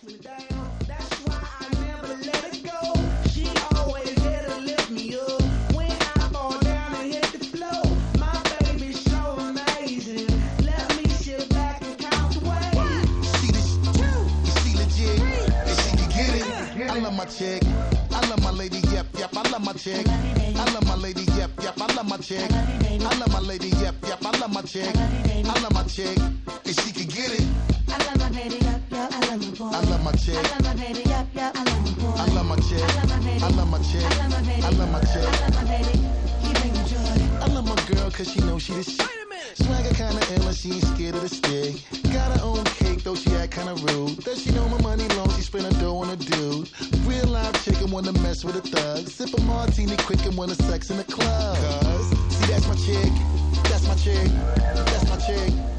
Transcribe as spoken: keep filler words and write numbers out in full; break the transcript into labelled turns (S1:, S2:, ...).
S1: me down. That's why I never let it go. She always there to lift me up. When I fall down and hit the floor, my baby's so amazing. Let me sit back and count the ways.
S2: See this? Is she legit? And she can get it. I love my chick. I love my lady, yep, yep, I love my chick. I love my lady, yep, yep, I love my chick. I love my lady, yep, yep, I love my chick. I love my chick, and she can get it.
S3: I love my baby, yep, yep, I love my boy.
S2: I love my chick.
S3: I love my baby, yep, yep, I love my boy.
S2: I love my chick.
S3: I love my baby.
S2: I love my chick.
S3: I love my baby.
S2: I love my chick.
S3: I love my baby. He bring me joy.
S2: I love my girl cause she knows she the shit. Swagger kinda ill and she ain't scared of the stick. Got her own cake though she act kinda rude. Does she know my money long? She spend her dough on a dude. Real live chicken wanna mess with a thug. Sip a martini quick and wanna sex in the club. Cause, see that's my chick. That's my chick. That's my chick.